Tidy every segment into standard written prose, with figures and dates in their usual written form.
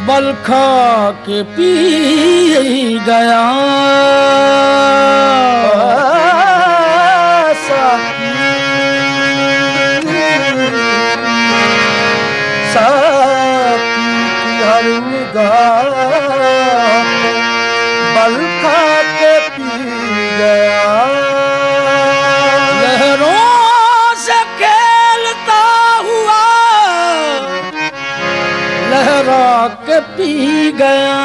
बल खा के पी गया हर निगाह बल खा के पी गया लहरों से खेलता हुआ लहरा के पी गया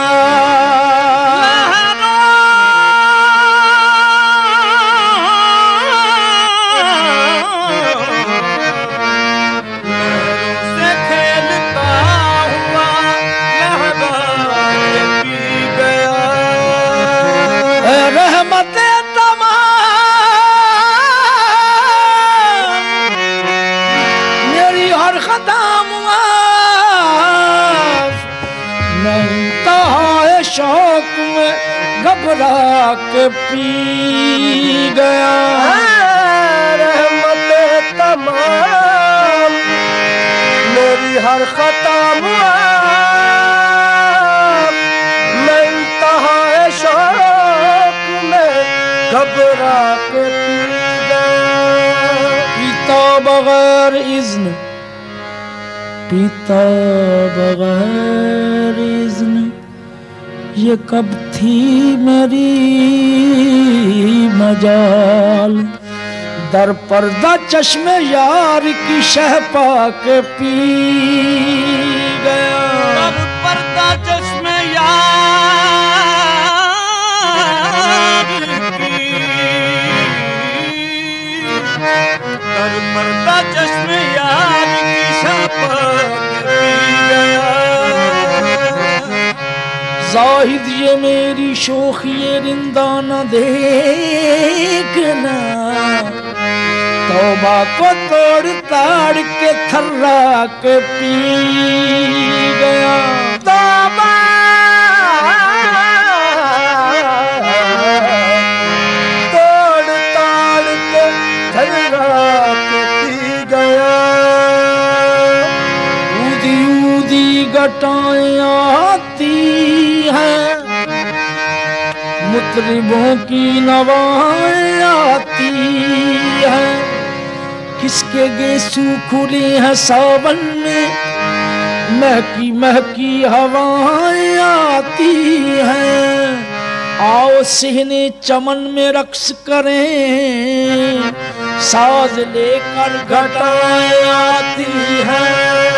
शौक में घबरा के पी गया रहमत तमाम मेरी हर खता मैं इंतहा शौक में घबरा के पी गया पीता बगैर इज़्न पीता बगैर इज़्न ये कब थी मेरी मजाल दर पर्दा चश्मे यार की शह पा के पी गया दर पर्दा चश्मे यार की दर पर्दा चश्मे यार की शह पा के पी गया जाहिद ये मेरी शोखिए रिंदा न देखना तौबा को तोड़ ताड़ के थर्रा के पी गया तौबा तोड़ ताड़ के थर्रा के पी गया ऊदी ऊदी घटाएं आती मुतरिबों की नवाएं आती हैं किसके गेसू खुली है सावन में महकी महकी हवाएं आती हैं आओ सिहने चमन में रक्स करें साज लेकर घटाएं आती हैं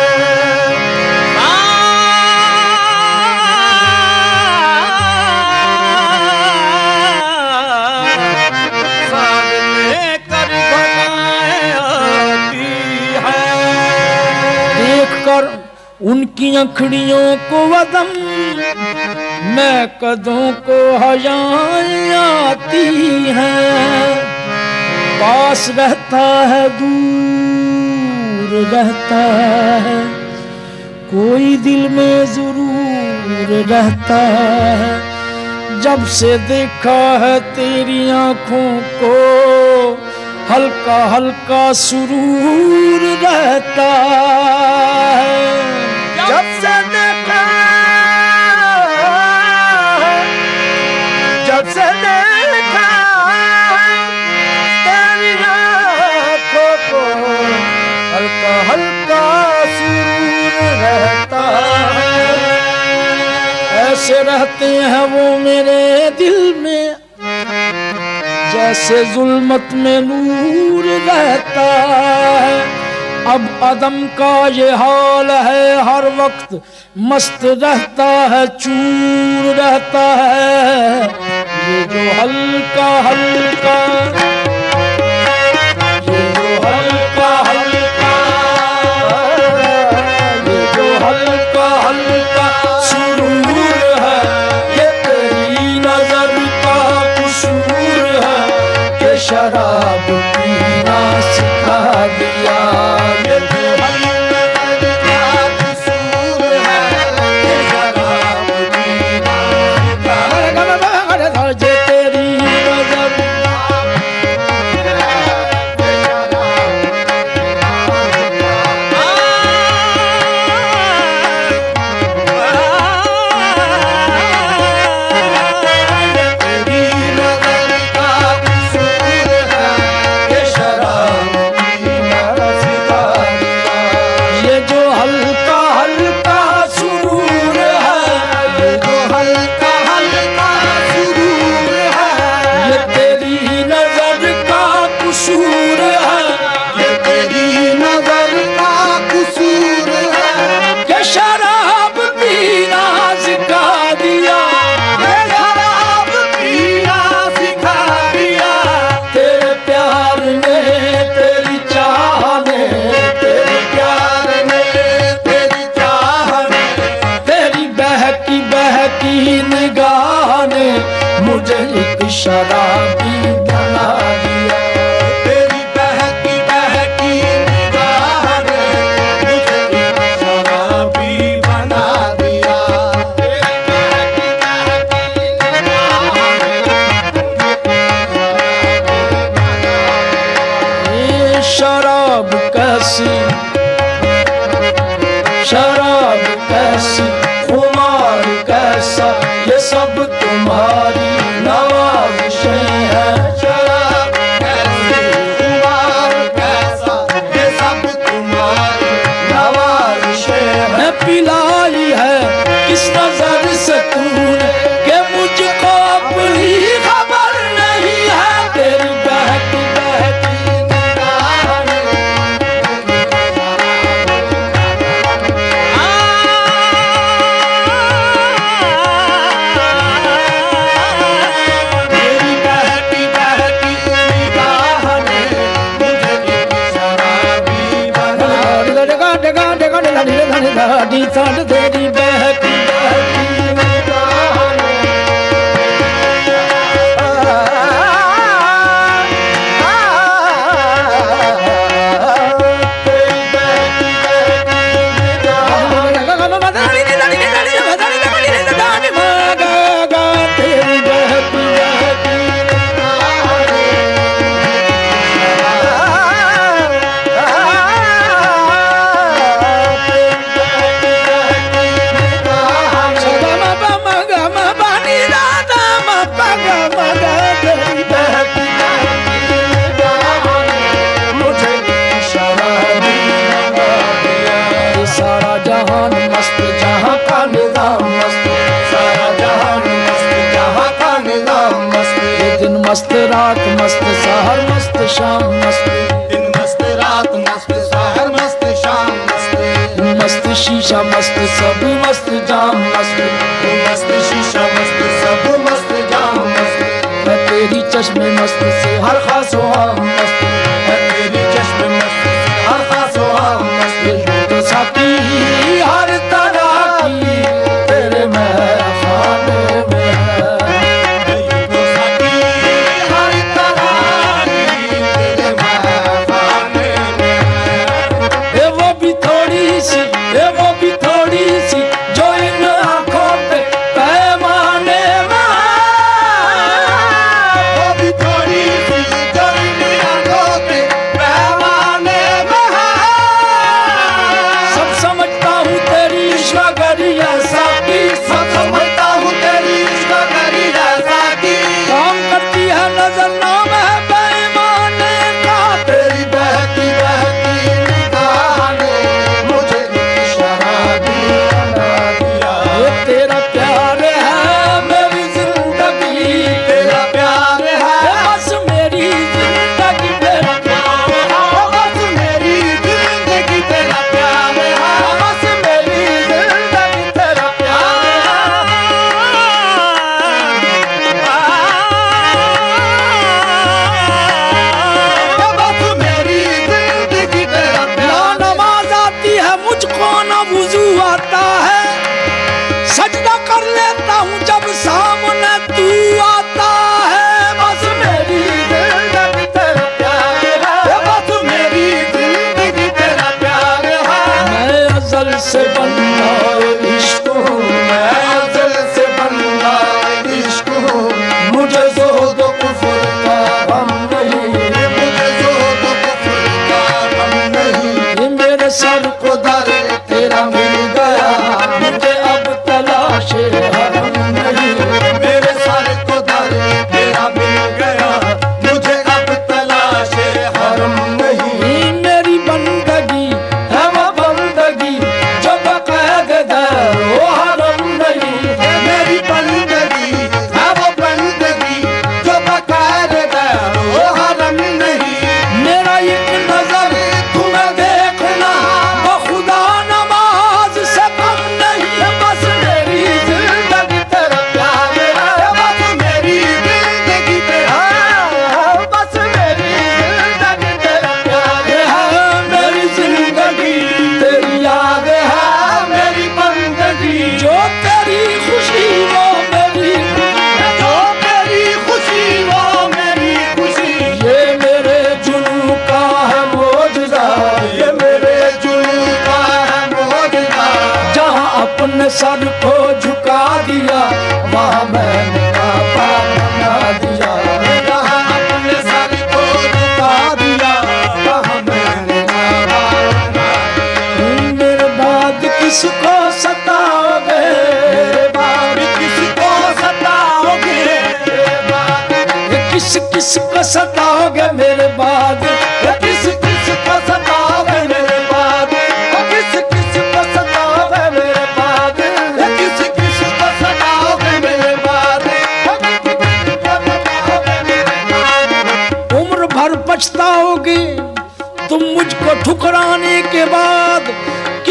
उनकी अखड़ियों को वदम मैं कदों को हयाएं आती हैं पास रहता है दूर रहता है कोई दिल में जरूर रहता है जब से देखा है तेरी आंखों को हल्का हल्का सुरूर रहता है जब से देखा तेरी आँखों को हल्का हल्का सुरूर रहता है ऐसे रहते हैं वो मेरे दिल में जैसे जुल्मत में नूर रहता है अब अदम का ये हाल है हर वक्त मस्त रहता है चूर रहता है ये जो हल्का हल्का ये जो हल्का हल्का ये जो हल्का हल्का सुरूर है ये तेरी नजर का कसूर है कि शराब पीना सिखा दिया की निगाह ने मुझे एक शराबी बना दिया। तेरी बहकी बहकी निगाह ने मुझे एक शराबी बना दिया। तेरी बहकी बहकी निगाह ने ये शराब कैसी, शराब कैसी, खुमार कैसा, ये सब तुम्हारी नवाज़िशें हैं। शराब कैसी, खुमार कैसा, ये सब तुम्हारी नवाज़िशें हैं। मैं पिलाई है किस नजर से तूने कि मुझको अपनी खबर नहीं है। तेरी बहकी बहकी निगाह ने तेरी बहकी बहकी निगाह ने मुझे एक शराबी बना तेरी बहकी बहकी निगाह ने। तेरी बहकी बहकी निगाह सारा जहान मस्त, जहां का निजाम मस्त, सारा जहान मस्त, जहां का निजाम मस्त। ये दिन मस्त रात मस्त, सहर मस्त शाम मस्त, दिन मस्त रात मस्त, शहर मस्त, शाम मस्त। मस्त शीशा मस्त, सब मस्त जाम मस्त। मस्त शीशा मस्त, सब मस्त जाम मस्त। मैं तेरी चश्मे मस्त से हर खास आम मस्त, है तेरी चश्मे मस्त, हर खास आम मस्त। तो साकी हर तरह की तेरे महफाने में है। तो साकी हर तरह की तेरे महफाने में है। ये वो भी थोड़ी सी, ये वो भी थोड़ी सी जो इन आँखों पे पैमाने में है। वो भी थोड़ी सी जो इन आँखों के पैमाने में है। सब समझता हूँ तेरी ईश्वरिया साकी, सब समझता हूँ तेरी ईश्वरी जैसा की। काम करती है नजर नाम है बेईमाने का। तेरी बहकी बहकी निगाह ने मुझे एक शराबी बना दिया। ये तेरा प्यार है मेरी जिंदगी, तेरा प्यार ये है, बस मेरी जिंदगी, तेरा प्यार है, बस मेरी जिंदगी तेरा प्यार है, बस मेरी जिंदगी तेरा प्यार है। बस मेरी जिंदगी तेरा ना प्यार। नमाज आती है मुझको ना वुजू आता है, सजदा कर लेता हूँ जब सामने तू आता है। बस मेरी जिंदगी तेरा प्यार है, बस मेरी जिंदगी तेरा प्यार है। मैं अजल से बंदा इश्क हूँ, मैं अज़ल से बंदा इश्क हूँ। मुझे ज़ोद कुफ्र का गम नहीं। मुझे ज़ोद कुफ्र का गम नहीं। ये मेरे सर को दर तेरा मिल गया, मुझे अब तलाश हरम नहीं। मेरे सर को दर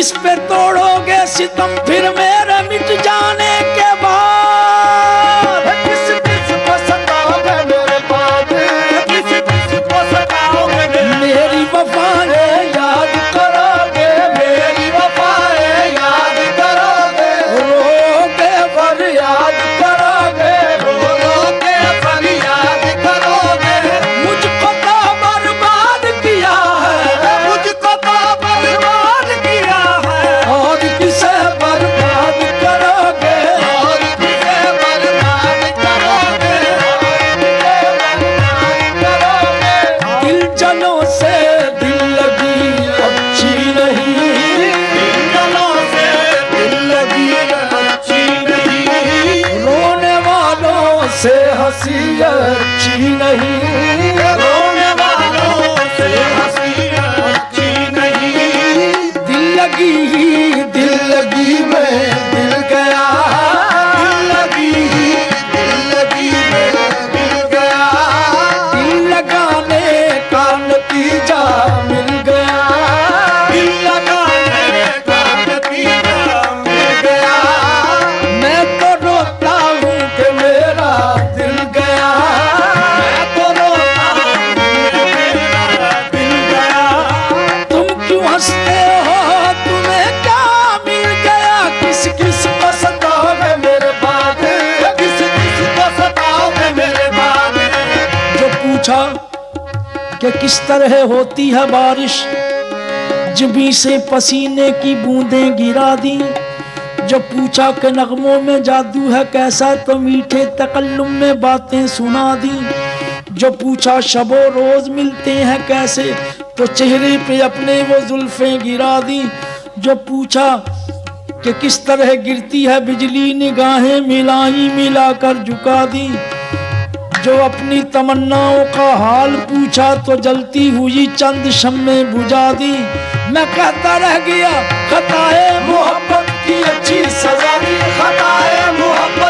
किस पे तोड़ोगे सितम फिर मेरे मिट जाने के बाद? किस किस को सताओगे मेरे बाद? किस किस को सताओगे मेरी वफाएं याद करोगे, मेरी वफाएं याद करोगे, रोगे पर याद करोगे, रो के पर याद करोगे। मुझको तो बर्बाद किया है, मुझको तो बर्बाद किया है, और किसे बर्बाद करोगे? और किसे बर्बाद करोगे, करोगे। दिल जनों से दिल लगी अच्छी नहीं, दिलों से दिल लगी अच्छी नहीं, रोने वालों से हंसी अच्छी नहीं। रोने वालों से हंसी अच्छी नहीं। दिल लगी में दिल गया, दिल लगी में दिल गया, दिल लगाने का नतीजा मिल गया। दिल लगाने का नतीजा मिल गया। मैं तो रोता हूँ कि मेरा दिल गया, मैं तो रोता हूँ कि मेरा दिल गया। तुम क्यों हंसते हो, तुम्हें क्या मिल गया? किस किस को सताओगे मेरे बाद? किस किस को सताओगे मेरे बाद? जो पूछा कि किस तरह होती है बारिश, जिभी से पसीने की बूंदें गिरा दी। जो पूछा कि नगमों में जादू है कैसा, तो मीठे तकल्लुम में बातें सुना दी। जो पूछा शबो रोज मिलते हैं कैसे, तो चेहरे पे अपने वो जुल्फें गिरा दी। जो पूछा कि किस तरह गिरती है बिजली, निगाहें मिलाई मिलाकर झुका दी। जो अपनी तमन्नाओं का हाल पूछा, तो जलती हुई चंद शम्मे बुझा दी। मैं कहता रह गया खताए मोहब्बत की अच्छी सजा दी, खताए मोहब्बत